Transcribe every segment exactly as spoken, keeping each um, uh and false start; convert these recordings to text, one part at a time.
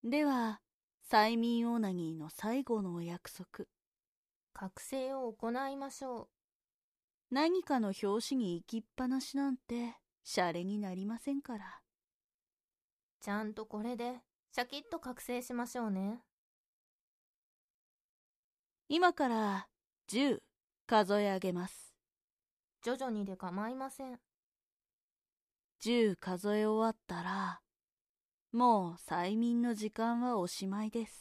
では、催眠オナニーの最後のお約束。 覚醒を行いましょう。 何かの拍子に行きっぱなしなんて、シャレになりませんから。 ちゃんとこれで、シャキッと覚醒しましょうね。 今からじゅう数え上げます。 徐々にで構いません。 じゅう数え終わったら、もう催眠の時間はおしまいです。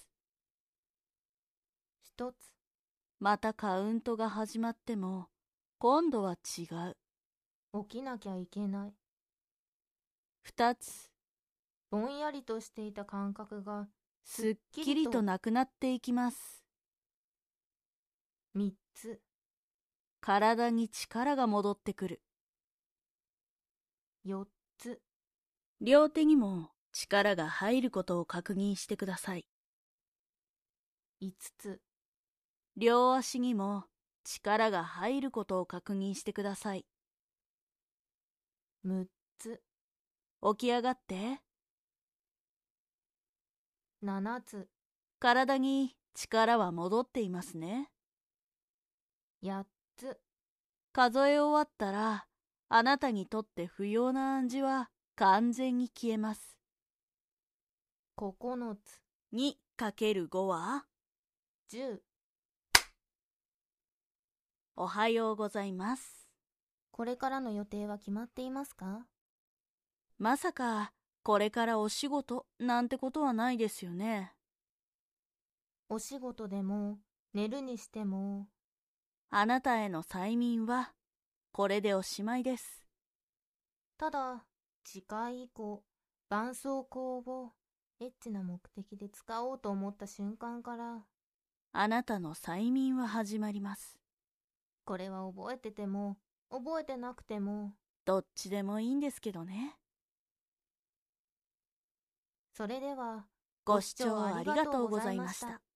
一つ。 またカウントが始まっても、今度は違う。 起きなきゃいけない。 二つ。 ぼんやりとしていた感覚がすっきりとなくなっていきます。 三つ。 体に力が戻ってくる。 四つ。 両手にも力が入ることを確認してください。 五つ。 両足にも力が入ることを確認してください。 六つ。 起き上がって。 七つ。 体に力は戻っていますね。 八つ。 数え終わったら、あなたにとって不要な暗示は完全に消えます。 九つ。 にかけるご は十。 おはようございます。 これからの予定は決まっていますか？ まさか、これからお仕事なんてことはないですよね。 お仕事でも、寝るにしても。 あなたへの催眠は、これでおしまいです。 ただ、次回以降、絆創膏をエッチな目的で使おうと思った瞬間から、 あなたの催眠は始まります。 これは覚えてても、覚えてなくても、 どっちでもいいんですけどね。 それでは、 ご視聴ありがとうございました。